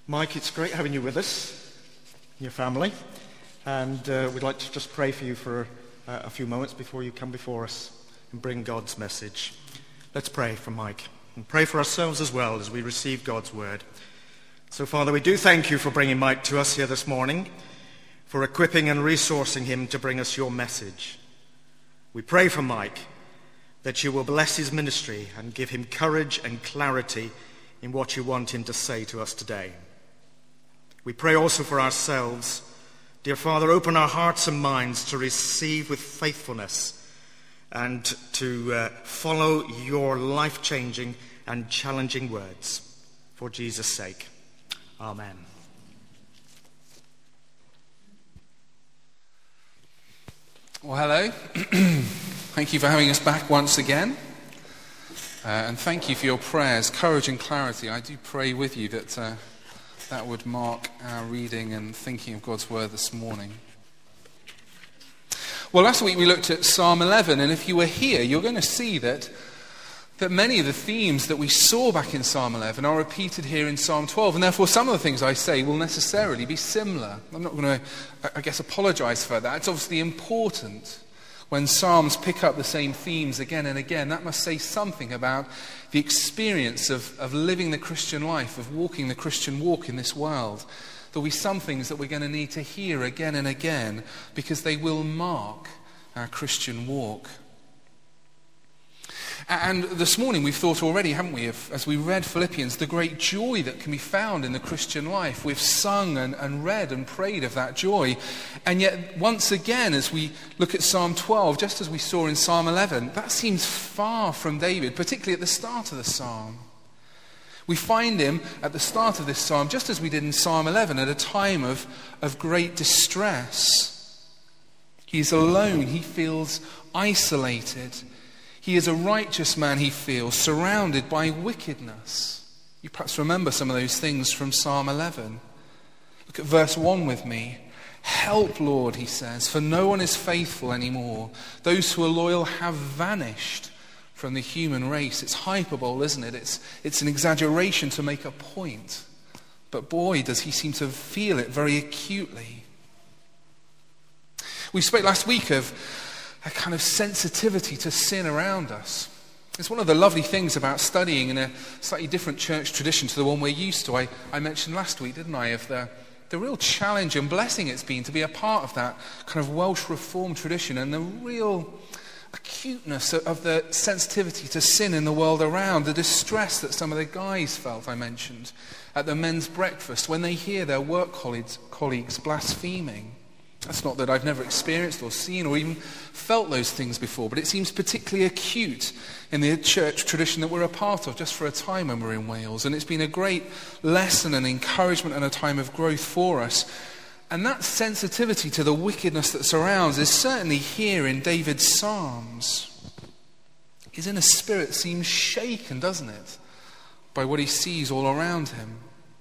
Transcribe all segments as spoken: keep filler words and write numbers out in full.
Mike, it's great having you with us, your family, and uh, we'd like to just pray for you for uh, a few moments before you come before us and bring God's message. Let's pray for Mike and pray for ourselves as well as we receive God's word. So, Father, we do thank you for bringing Mike to us here this morning, for equipping and resourcing him to bring us your message. We pray for Mike that you will bless his ministry and give him courage and clarity in what you want him to say to us today. We pray also for ourselves. Dear Father, open our hearts and minds to receive with faithfulness and to uh, follow your life-changing and challenging words. For Jesus' sake. Amen. Well, hello. Thank you for having us back once again. Uh, and thank you for your prayers, courage and clarity. I do pray with you that uh, that would mark our reading and thinking of God's word this morning. Well, last week we looked at Psalm eleven, and if you were here, you're going to see that that many of the themes that we saw back in Psalm eleven are repeated here in Psalm twelve, and therefore some of the things I say will necessarily be similar. I'm not going to, I guess, apologize for that. It's obviously important when Psalms pick up the same themes again and again. That must say something about the experience of, of living the Christian life, of walking the Christian walk in this world. There'll be some things that we're going to need to hear again and again because they will mark our Christian walk. And this morning we've thought already, haven't we, of, as we read Philippians, the great joy that can be found in the Christian life. We've sung and, and read and prayed of that joy. And yet, once again, as we look at Psalm twelve, just as we saw in Psalm eleven, that seems far from David, particularly at the start of the psalm. We find him at the start of this psalm, just as we did in Psalm eleven, at a time of, of great distress. He's alone. He feels isolated. He is a righteous man, he feels, surrounded by wickedness. You perhaps remember some of those things from Psalm eleven. Look at verse one with me. Help, Lord, he says, for no one is faithful anymore. Those who are loyal have vanished from the human race. It's hyperbole, isn't it? It's, it's an exaggeration to make a point. But boy, does he seem to feel it very acutely. We spoke last week of a kind of sensitivity to sin around us. It's one of the lovely things about studying in a slightly different church tradition to the one we're used to. I, I mentioned last week, didn't I, of the, the real challenge and blessing it's been to be a part of that kind of Welsh Reformed tradition and the real acuteness of the sensitivity to sin in the world around, the distress that some of the guys felt, I mentioned, at the men's breakfast when they hear their work colleagues, colleagues blaspheming. That's not that I've never experienced or seen or even felt those things before, but it seems particularly acute in the church tradition that we're a part of just for a time when we're in Wales. And it's been a great lesson and encouragement and a time of growth for us. And that sensitivity to the wickedness that surrounds is certainly here in David's Psalms. His inner spirit seems shaken, doesn't it, by what he sees all around him.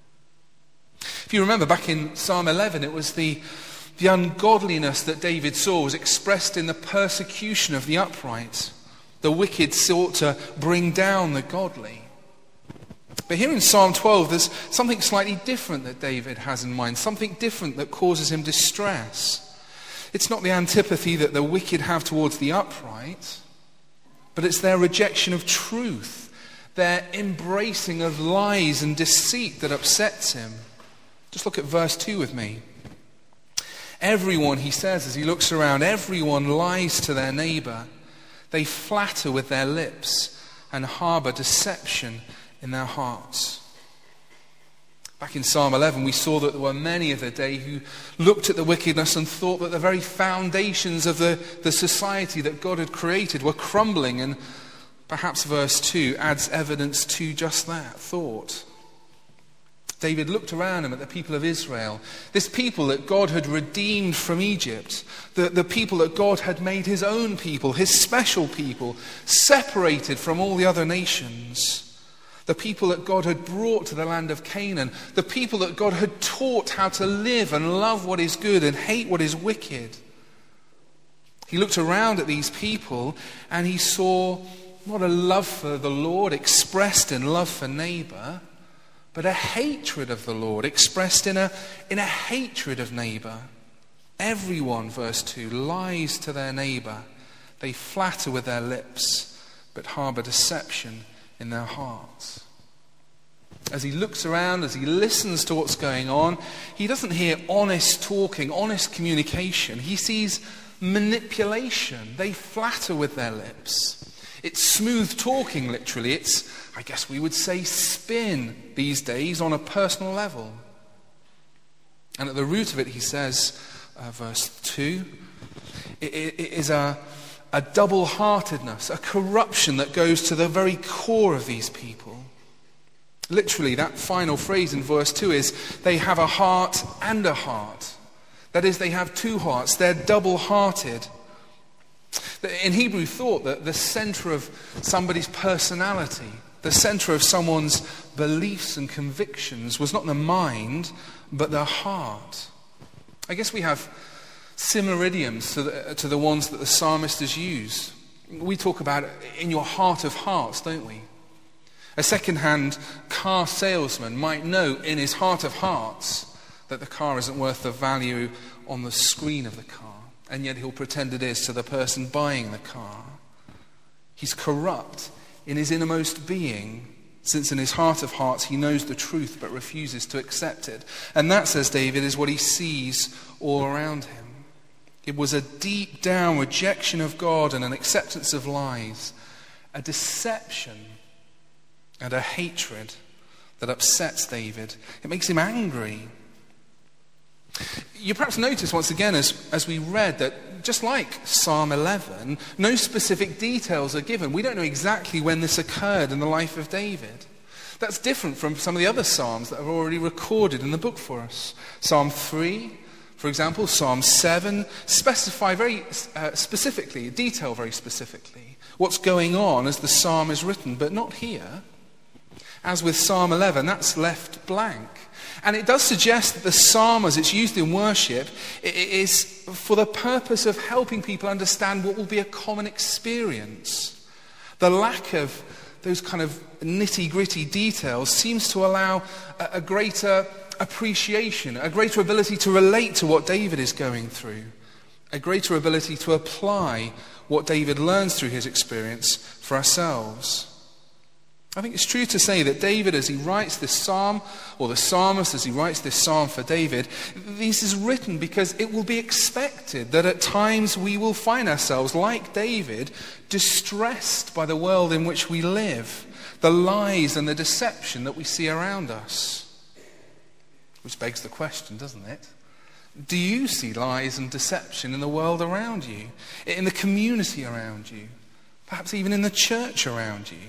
If you remember back in Psalm eleven, it was the The ungodliness that David saw was expressed in the persecution of the upright. The wicked sought to bring down the godly. But here in Psalm twelve, there's something slightly different that David has in mind, something different that causes him distress. It's not the antipathy that the wicked have towards the upright, but it's their rejection of truth, their embracing of lies and deceit that upsets him. Just look at verse two with me. Everyone, he says as he looks around, everyone lies to their neighbor. They flatter with their lips and harbor deception in their hearts. Back in Psalm eleven, we saw that there were many of the day who looked at the wickedness and thought that the very foundations of the, the society that God had created were crumbling. And perhaps verse two adds evidence to just that thought. David looked around him at the people of Israel, this people that God had redeemed from Egypt, the, the people that God had made his own people, his special people, separated from all the other nations, the people that God had brought to the land of Canaan, the people that God had taught how to live and love what is good and hate what is wicked. He looked around at these people and he saw not a love for the Lord expressed in love for neighbor, but a hatred of the Lord, expressed in a, in a hatred of neighbour. Everyone, verse two, lies to their neighbour. They flatter with their lips, but harbour deception in their hearts. As he looks around, as he listens to what's going on, he doesn't hear honest talking, honest communication. He sees manipulation. They flatter with their lips. It's smooth talking, literally. It's, I guess we would say, spin these days on a personal level. And at the root of it, he says, uh, verse two, it, it, it is a, a double-heartedness, a corruption that goes to the very core of these people. Literally, that final phrase in verse two is, they have a heart and a heart. That is, they have two hearts. They're double-hearted. In Hebrew thought, that the center of somebody's personality, the center of someone's beliefs and convictions was not the mind, but the heart. I guess we have similar idioms to the, to the ones that the psalmist has used. We talk about in your heart of hearts, don't we? A second-hand car salesman might know in his heart of hearts that the car isn't worth the value on the screen of the car, and yet he'll pretend it is to the person buying the car. He's corrupt in his innermost being, since in his heart of hearts he knows the truth but refuses to accept it. And that, says David, is what he sees all around him. It was a deep down rejection of God and an acceptance of lies, a deception and a hatred that upsets David. It makes him angry. You perhaps notice once again as, as we read that just like Psalm eleven, no specific details are given. We don't know exactly when this occurred in the life of David. That's different from some of the other Psalms that are already recorded in the book for us. Psalm three, for example, Psalm seven, specify very uh, specifically, detail very specifically what's going on as the psalm is written, but not here. As with Psalm eleven, that's left blank. And it does suggest that the psalm, as it's used in worship, is for the purpose of helping people understand what will be a common experience. The lack of those kind of nitty-gritty details seems to allow a, a greater appreciation, a greater ability to relate to what David is going through, a greater ability to apply what David learns through his experience for ourselves. I think it's true to say that David, as he writes this psalm, or the psalmist, as he writes this psalm for David, this is written because it will be expected that at times we will find ourselves, like David, distressed by the world in which we live, the lies and the deception that we see around us. Which begs the question, doesn't it? Do you see lies and deception in the world around you, in the community around you, perhaps even in the church around you?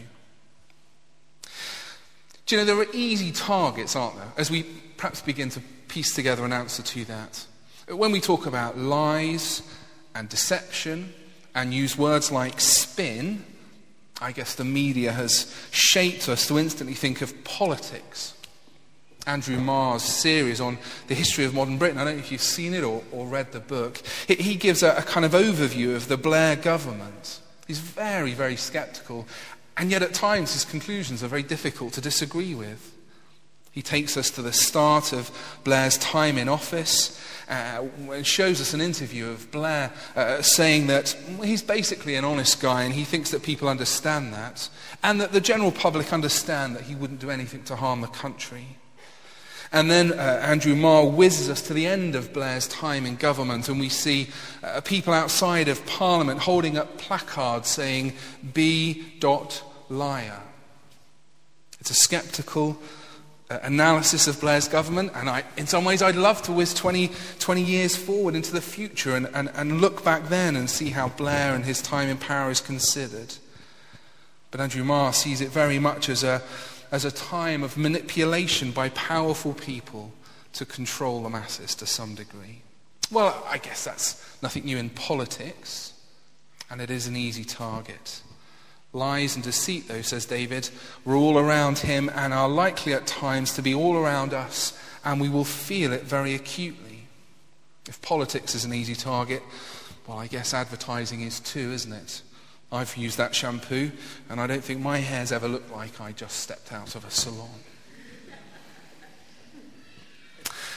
Do you know, there are easy targets, aren't there, as we perhaps begin to piece together an answer to that. When we talk about lies and deception and use words like spin, I guess the media has shaped us to instantly think of politics. Andrew Marr's series on the history of modern Britain, I don't know if you've seen it or, or read the book, he, he gives a, a kind of overview of the Blair government. He's very, very sceptical. And yet at times his conclusions are very difficult to disagree with. He takes us to the start of Blair's time in office uh, and shows us an interview of Blair uh, saying that he's basically an honest guy and he thinks that people understand that, and that the general public understand that he wouldn't do anything to harm the country. And then uh, Andrew Marr whizzes us to the end of Blair's time in government, and we see uh, people outside of Parliament holding up placards saying, "B. liar." It's a sceptical uh, analysis of Blair's government, and I, in some ways I'd love to whiz twenty, twenty years forward into the future and, and, and look back then and see how Blair and his time in power is considered. But Andrew Marr sees it very much as a as a time of manipulation by powerful people to control the masses to some degree. Well, I guess that's nothing new in politics, and it is an easy target. Lies and deceit, though, says David, were all around him and are likely at times to be all around us, and we will feel it very acutely. If politics is an easy target, well, I guess advertising is too, isn't it? I've used that shampoo, and I don't think my hair's ever looked like I just stepped out of a salon.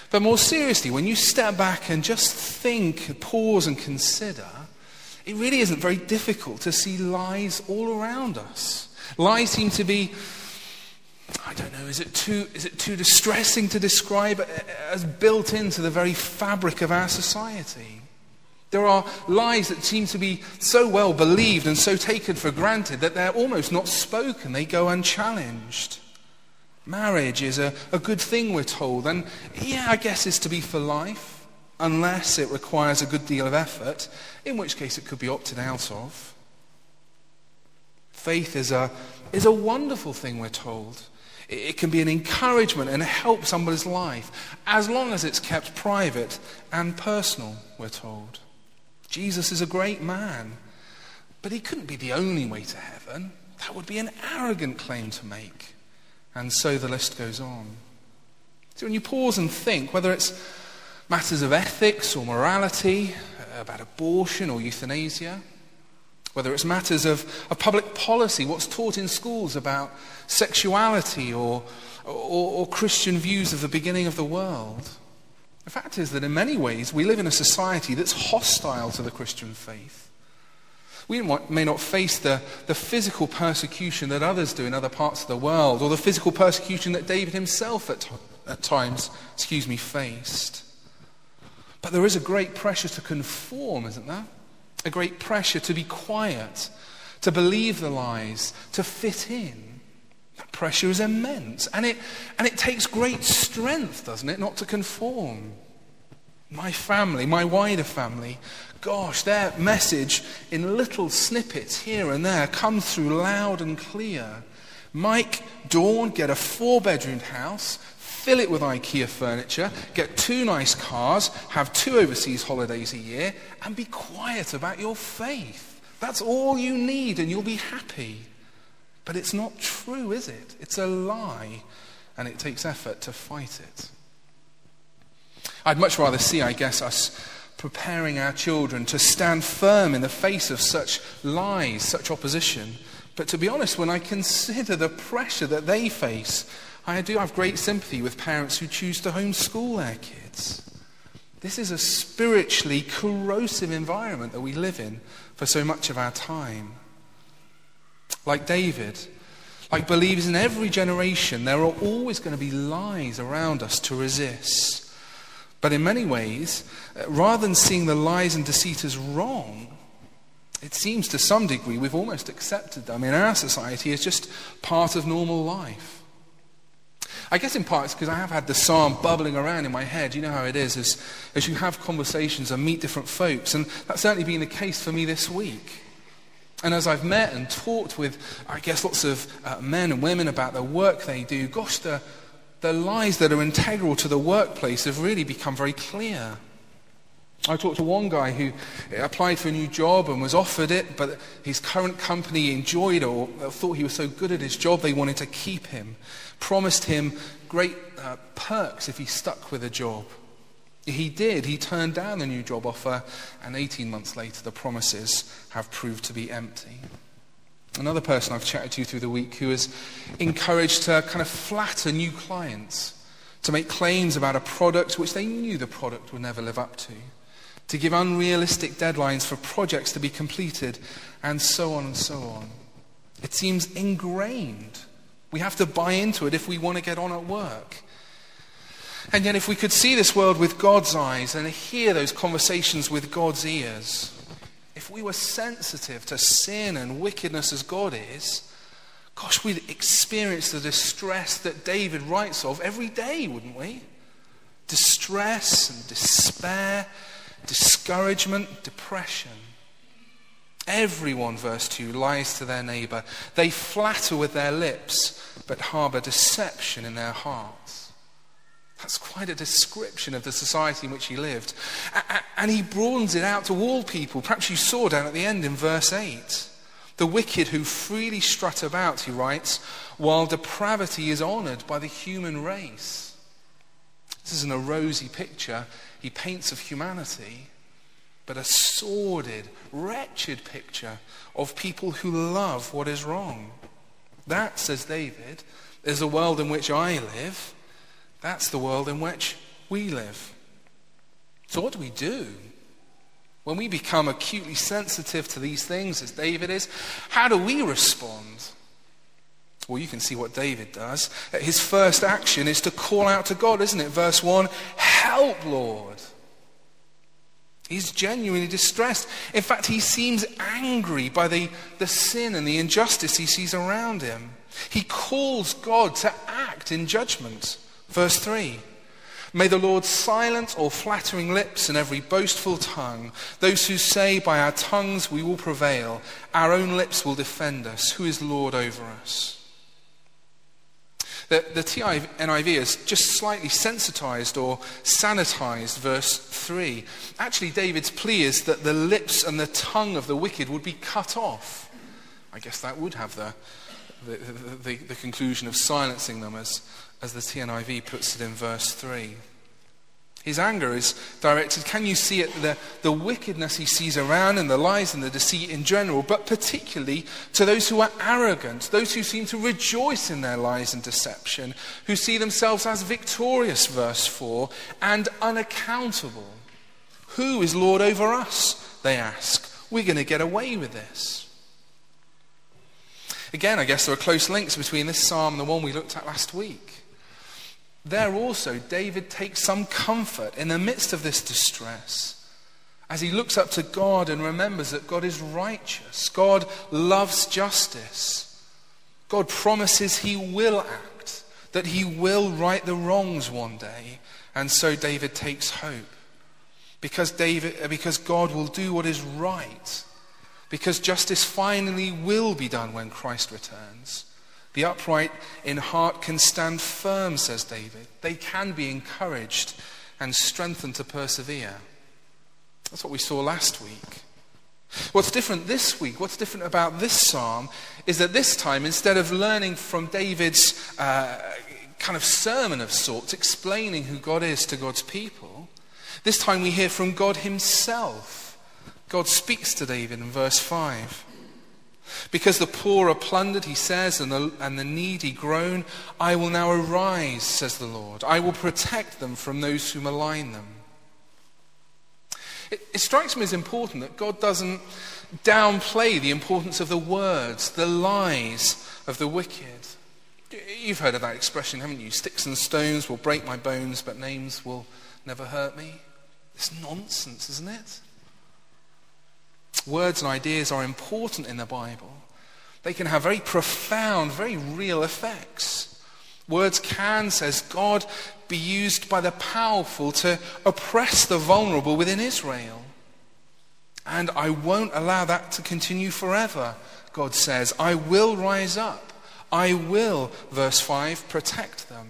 But more seriously, when you step back and just think, pause and consider, it really isn't very difficult to see lies all around us. Lies seem to be, I don't know, is it too, is it too distressing to describe as built into the very fabric of our society? There are lies that seem to be so well believed and so taken for granted that they're almost not spoken. They go unchallenged. Marriage is a, a good thing, we're told, and yeah, I guess it's to be for life, unless it requires a good deal of effort, in which case it could be opted out of. Faith is a, is a wonderful thing, we're told. It, it can be an encouragement and help somebody's life, as long as it's kept private and personal, we're told. Jesus is a great man, but he couldn't be the only way to heaven. That would be an arrogant claim to make. And so the list goes on. So when you pause and think, whether it's matters of ethics or morality, about abortion or euthanasia, whether it's matters of, of public policy, what's taught in schools about sexuality or, or, or Christian views of the beginning of the world, the fact is that in many ways we live in a society that's hostile to the Christian faith. We may not face the, the physical persecution that others do in other parts of the world, or the physical persecution that David himself at, at times, excuse me, faced. But there is a great pressure to conform, isn't there? A great pressure to be quiet, to believe the lies, to fit in. That pressure is immense, and it and it takes great strength, doesn't it, not to conform. My family, my wider family, gosh, their message in little snippets here and there comes through loud and clear. Mike, Dawn, get a four-bedroomed house, fill it with IKEA furniture, get two nice cars, have two overseas holidays a year, and be quiet about your faith. That's all you need and you'll be happy. But it's not true, is it? It's a lie, and it takes effort to fight it. I'd much rather see, I guess, us preparing our children to stand firm in the face of such lies, such opposition. But to be honest, when I consider the pressure that they face, I do have great sympathy with parents who choose to homeschool their kids. This is a spiritually corrosive environment that we live in for so much of our time. Like David, like believers in every generation, there are always going to be lies around us to resist. But in many ways, rather than seeing the lies and deceit as wrong, it seems to some degree we've almost accepted them in our society as just part of normal life. I guess in part it's because I have had the psalm bubbling around in my head. You know how it is as, as you have conversations and meet different folks. And that's certainly been the case for me this week. And as I've met and talked with, I guess, lots of uh, men and women about the work they do, gosh, the The lies that are integral to the workplace have really become very clear. I talked to one guy who applied for a new job and was offered it, but his current company enjoyed or thought he was so good at his job they wanted to keep him, promised him great uh, perks if he stuck with a job. He did. He turned down the new job offer, and eighteen months later the promises have proved to be empty. Another person I've chatted to through the week who is encouraged to kind of flatter new clients, to make claims about a product which they knew the product would never live up to, to give unrealistic deadlines for projects to be completed, and so on and so on. It seems ingrained. We have to buy into it if we want to get on at work. And yet if we could see this world with God's eyes and hear those conversations with God's ears, if we were sensitive to sin and wickedness as God is, gosh, we'd experience the distress that David writes of every day, wouldn't we? Distress and despair, discouragement, depression. Everyone, verse two, lies to their neighbor. They flatter with their lips, but harbor deception in their hearts. That's quite a description of the society in which he lived. And he broadens it out to all people. Perhaps you saw down at the end in verse eight. The wicked who freely strut about, he writes, while depravity is honored by the human race. This isn't a rosy picture he paints of humanity, but a sordid, wretched picture of people who love what is wrong. That, says David, is the world in which I live. That's the world in which we live. So what do we do? When we become acutely sensitive to these things, as David is, how do we respond? Well, you can see what David does. His first action is to call out to God, isn't it? Verse one, help, Lord. He's genuinely distressed. In fact, he seems angry by the, the sin and the injustice he sees around him. He calls God to act in judgment. Verse three, may the Lord silence all flattering lips and every boastful tongue. Those who say, by our tongues we will prevail. Our own lips will defend us. Who is Lord over us? The, the T N I V has just slightly sensitized or sanitized verse three. Actually, David's plea is that the lips and the tongue of the wicked would be cut off. I guess that would have the, the, the, the conclusion of silencing them, as, as the T N I V puts it in verse three. His anger is directed, can you see it, the, the wickedness he sees around and the lies and the deceit in general, but particularly to those who are arrogant, those who seem to rejoice in their lies and deception, who see themselves as victorious, verse four, and unaccountable. Who is Lord over us, they ask. We're going to get away with this. Again, I guess there are close links between this psalm and the one we looked at last week. There also, David takes some comfort in the midst of this distress as he looks up to God and remembers that God is righteous. God loves justice. God promises he will act, that he will right the wrongs one day. And so David takes hope because David, because God will do what is right, because justice finally will be done when Christ returns. The upright in heart can stand firm, says David. They can be encouraged and strengthened to persevere. That's what we saw last week. What's different this week, what's different about this psalm, is that this time, instead of learning from David's uh, kind of sermon of sorts, explaining who God is to God's people, this time we hear from God himself. God speaks to David in verse five. Because the poor are plundered, he says, and the, and the needy groan, I will now arise, says the Lord. I will protect them from those who malign them. It, it strikes me as important that God doesn't downplay the importance of the words, the lies of the wicked. You've heard of that expression, haven't you? Sticks and stones will break my bones, but names will never hurt me. It's nonsense, isn't it? Words and ideas are important in the Bible. They can have very profound, very real effects. Words can, says God, be used by the powerful to oppress the vulnerable within Israel. And I won't allow that to continue forever, God says. I will rise up. I will, verse five, protect them.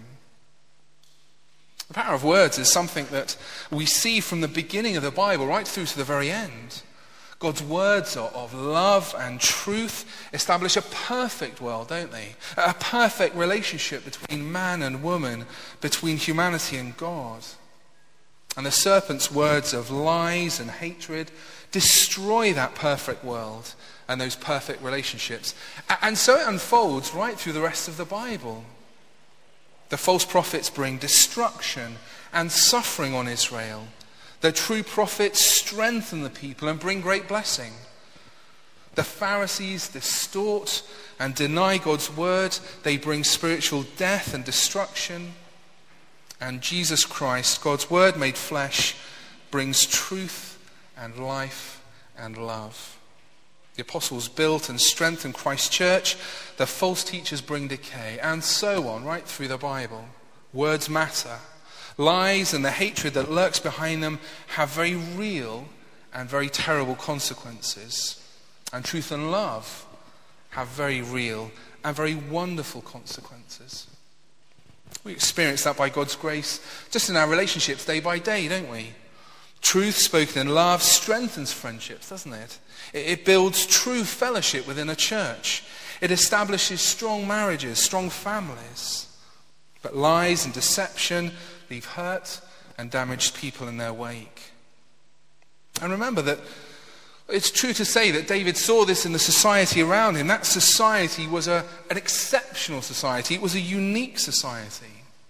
The power of words is something that we see from the beginning of the Bible right through to the very end. God's words of love and truth establish a perfect world, don't they? A perfect relationship between man and woman, between humanity and God. And the serpent's words of lies and hatred destroy that perfect world and those perfect relationships. And so it unfolds right through the rest of the Bible. The false prophets bring destruction and suffering on Israel. The true prophets strengthen the people and bring great blessing. The Pharisees distort and deny God's word. They bring spiritual death and destruction. And Jesus Christ, God's word made flesh, brings truth and life and love. The apostles built and strengthened Christ's church. The false teachers bring decay, and so on, right through the Bible. Words matter. Lies and the hatred that lurks behind them have very real and very terrible consequences. And truth and love have very real and very wonderful consequences. We experience that by God's grace just in our relationships day by day, don't we? Truth spoken in love strengthens friendships, doesn't it? It builds true fellowship within a church. It establishes strong marriages, strong families. But lies and deception leave hurt and damaged people in their wake. And remember that it's true to say that David saw this in the society around him. That society was a, an exceptional society. It was a unique society.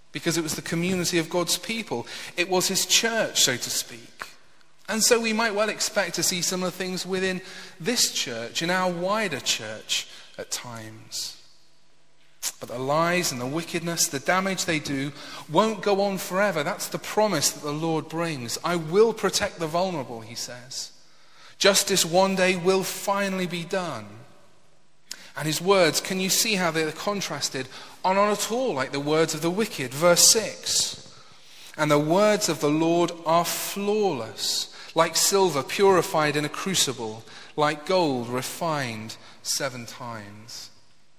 because it was the community of God's people. It was his church, so to speak. And so we might well expect to see similar things within this church, in our wider church at times. But the lies and the wickedness, the damage they do, won't go on forever. That's the promise that the Lord brings. I will protect the vulnerable, he says. Justice one day will finally be done. And his words, can you see how they're contrasted? Are not at all like the words of the wicked. Verse six. And the words of the Lord are flawless, like silver purified in a crucible, like gold refined seven times.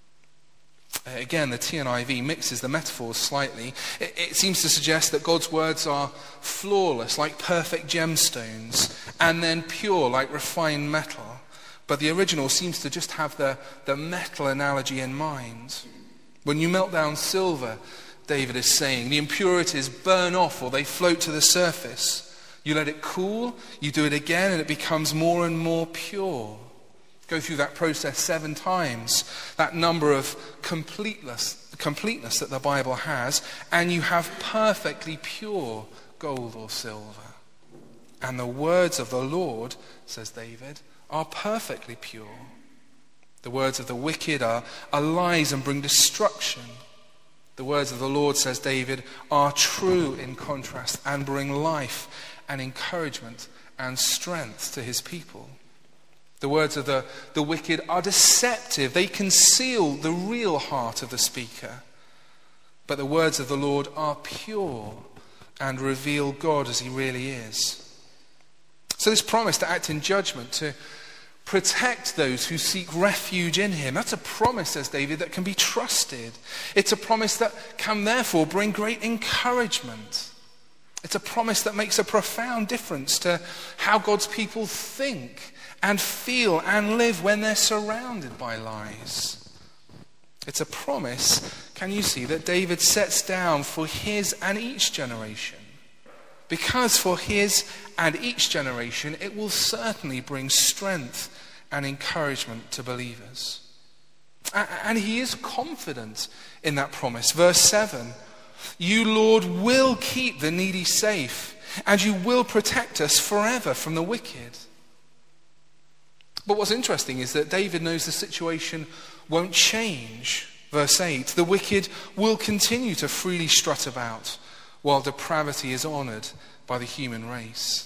Again, the T N I V mixes the metaphors slightly. It, it seems to suggest that God's words are flawless, like perfect gemstones, and then pure, like refined metal. But the original seems to just have the, the metal analogy in mind. When you melt down silver, David is saying, the impurities burn off or they float to the surface. You let it cool, you do it again, and it becomes more and more pure. Go through that process seven times, that number of completeness, completeness that the Bible has, and you have perfectly pure gold or silver. And the words of the Lord, says David, are perfectly pure. The words of the wicked are, are lies and bring destruction. The words of the Lord, says David, are true in contrast and bring life and encouragement and strength to his people. The words of the, the wicked are deceptive. They conceal the real heart of the speaker. But the words of the Lord are pure and reveal God as he really is. So this promise to act in judgment, to protect those who seek refuge in him, that's a promise, says David, that can be trusted. It's a promise that can therefore bring great encouragement. It's a promise that makes a profound difference to how God's people think and feel and live when they're surrounded by lies. It's a promise, can you see, that David sets down for his and each generation. Because for his and each generation, it will certainly bring strength and encouragement to believers. And he is confident in that promise. Verse seven, you, Lord, will keep the needy safe, and you will protect us forever from the wicked. But what's interesting is that David knows the situation won't change. Verse eight, the wicked will continue to freely strut about while depravity is honored by the human race.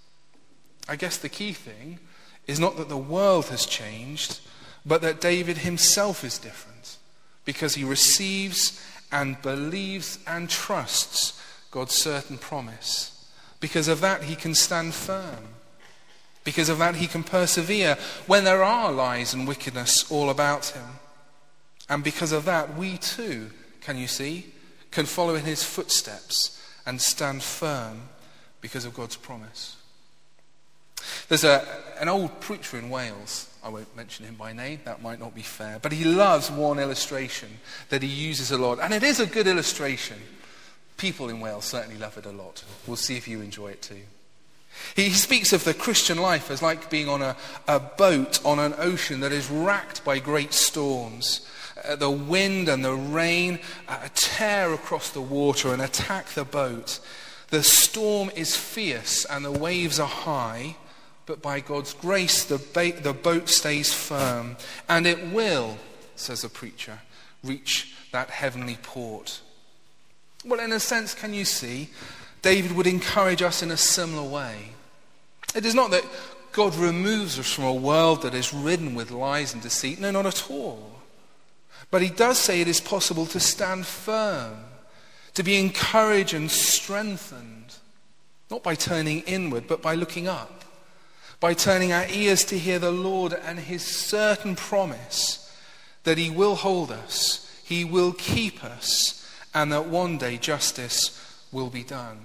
I guess the key thing is not that the world has changed, but that David himself is different, because he receives and believes and trusts God's certain promise. Because of that, he can stand firm. Because of that, he can persevere when there are lies and wickedness all about him. And because of that, we too, can you see, can follow in his footsteps and stand firm because of God's promise. There's a, an old preacher in Wales, I won't mention him by name, that might not be fair, but he loves one illustration that he uses a lot, and it is a good illustration. People in Wales certainly love it a lot. We'll see if you enjoy it too. He speaks of the Christian life as like being on a, a boat on an ocean that is racked by great storms. Uh, the wind and the rain uh, tear across the water and attack the boat. The storm is fierce and the waves are high, but by God's grace the, ba- the boat stays firm, and it will, says the preacher, reach that heavenly port. Well, in a sense, can you see, David would encourage us in a similar way. It is not that God removes us from a world that is ridden with lies and deceit. No, not at all. But he does say it is possible to stand firm, to be encouraged and strengthened, not by turning inward, but by looking up, by turning our ears to hear the Lord and his certain promise that he will hold us, he will keep us, and that one day justice will be done.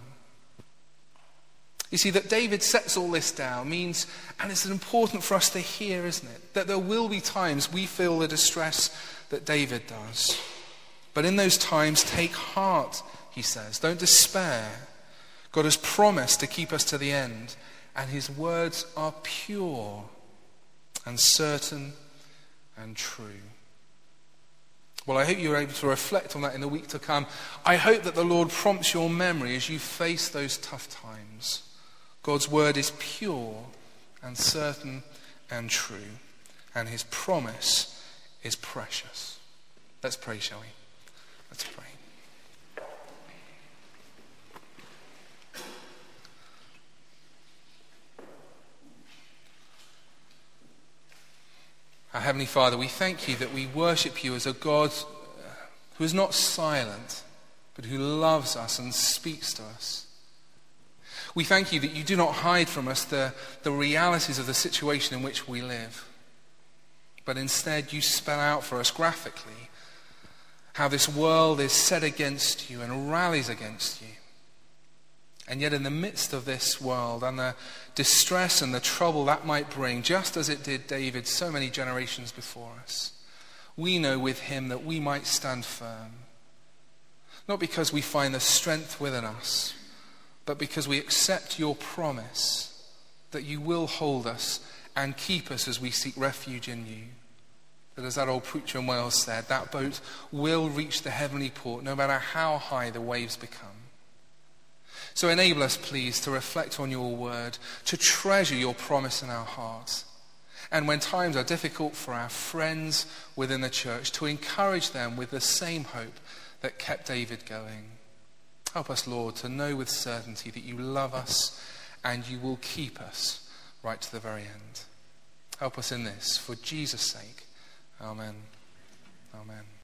You see, that David sets all this down means, and it's important for us to hear, isn't it, that there will be times we feel the distress that David does. But in those times, take heart, he says. Don't despair. God has promised to keep us to the end, and his words are pure and certain and true. Well, I hope you're able to reflect on that in the week to come. I hope that the Lord prompts your memory as you face those tough times. God's word is pure and certain and true, and his promise is precious. Let's pray, shall we? Let's pray. Our Heavenly Father, we thank you that we worship you as a God who is not silent, but who loves us and speaks to us. We thank you that you do not hide from us the, the realities of the situation in which we live, but instead you spell out for us graphically how this world is set against you and rallies against you. And yet in the midst of this world and the distress and the trouble that might bring, just as it did David so many generations before us, we know with him that we might stand firm. Not because we find the strength within us, but because we accept your promise that you will hold us and keep us as we seek refuge in you. That as that old preacher in Wales said, that boat will reach the heavenly port no matter how high the waves become. So enable us, please, to reflect on your word, to treasure your promise in our hearts. And when times are difficult for our friends within the church, to encourage them with the same hope that kept David going. Help us, Lord, to know with certainty that you love us and you will keep us right to the very end. Help us in this, for Jesus' sake. Amen. Amen.